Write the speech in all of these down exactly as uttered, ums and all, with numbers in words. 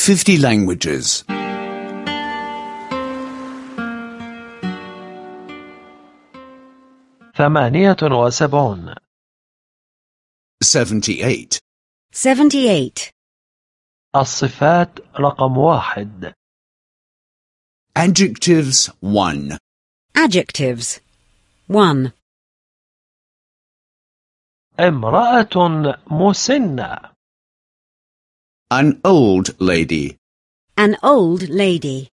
fifty languages. ثمانية وسبعون. seventy-eight. seventy-eight. الصفات رقم واحد. Adjectives one. Adjectives one. امرأة مسنة. An old lady. An old lady.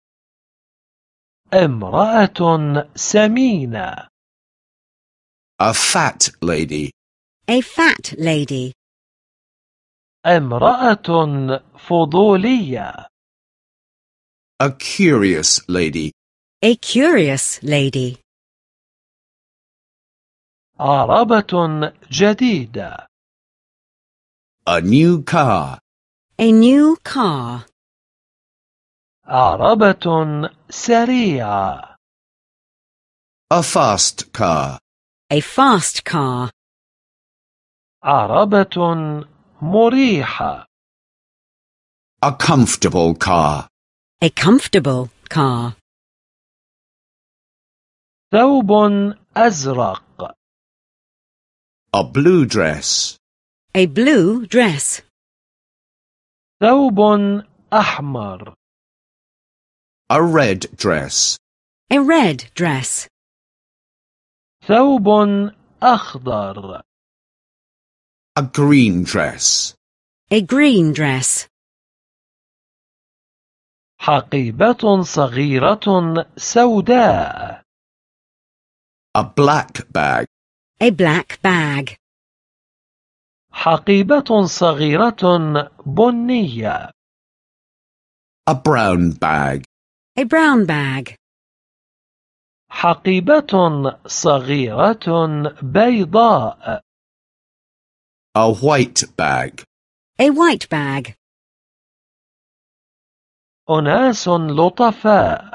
امرأة سمينة. A fat lady. A fat lady. امرأة فضولية. A curious lady. A curious lady. عربة جديدة. A new car. A new car. عربة سريعة. A fast car. A fast car. عربة مريحة. A comfortable car. A comfortable car. ثوب أزرق. A blue dress. A blue dress. ثوب أحمر. A red dress. A red dress. ثوب أخضر. A green dress. A green dress. حقيبة صغيرة سوداء. A black bag. A black bag. حقيبة صغيرة بنية. A brown bag. A brown bag. حقيبة صغيرة بيضاء. A white bag. A white bag. أناس لطفاء.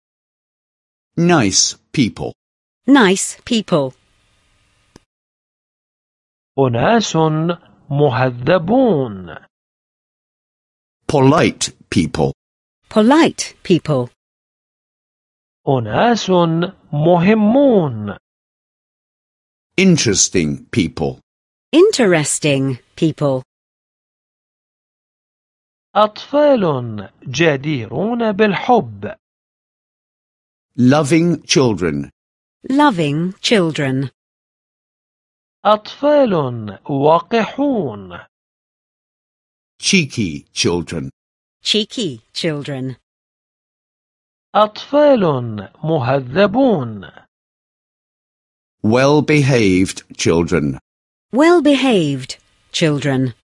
Nice people. Nice people. أناس مهذبون. Polite people. Polite people. أناس مهمون. Interesting people. Interesting people. أطفال جديرون بالحب. Loving children. Loving children. أطفال وقحون. Cheeky children. Cheeky children. أطفال مهذبون. Well-behaved children. Well-behaved children.